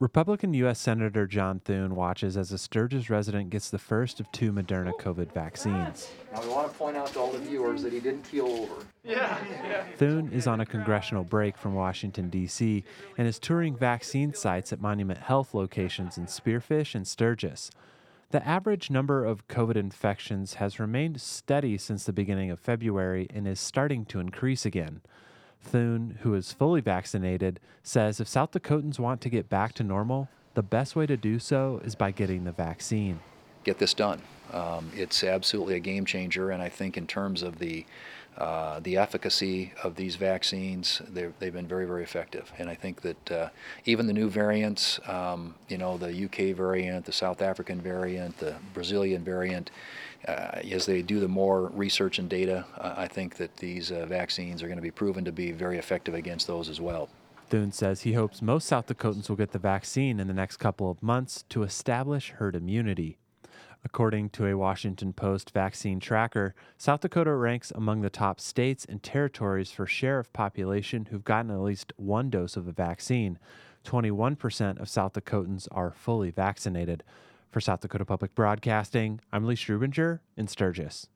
Republican U.S. Senator John Thune watches as a Sturgis resident gets the first of two Moderna COVID vaccines. Now we want to point out to all the viewers that he didn't keel over. Thune is on a congressional break from Washington, D.C., and is touring vaccine sites at Monument Health locations in Spearfish and Sturgis. The average number of COVID infections has remained steady since the beginning of February and is starting to increase again. Thune, who is fully vaccinated, says if South Dakotans want to get back to normal, the best way to do so is by getting the vaccine. Get this done. It's absolutely a game changer, and I think in terms of the efficacy of these vaccines, they've been very, very effective. And I think that even the new variants, the UK variant, the South African variant, the Brazilian variant, as they do the more research and data, I think that these vaccines are going to be proven to be very effective against those as well. Thune says he hopes most South Dakotans will get the vaccine in the next couple of months to establish herd immunity. According to a Washington Post vaccine tracker, South Dakota ranks among the top states and territories for share of population who've gotten at least one dose of a vaccine. 21% of South Dakotans are fully vaccinated. For South Dakota Public Broadcasting, I'm Lee Strubinger in Sturgis.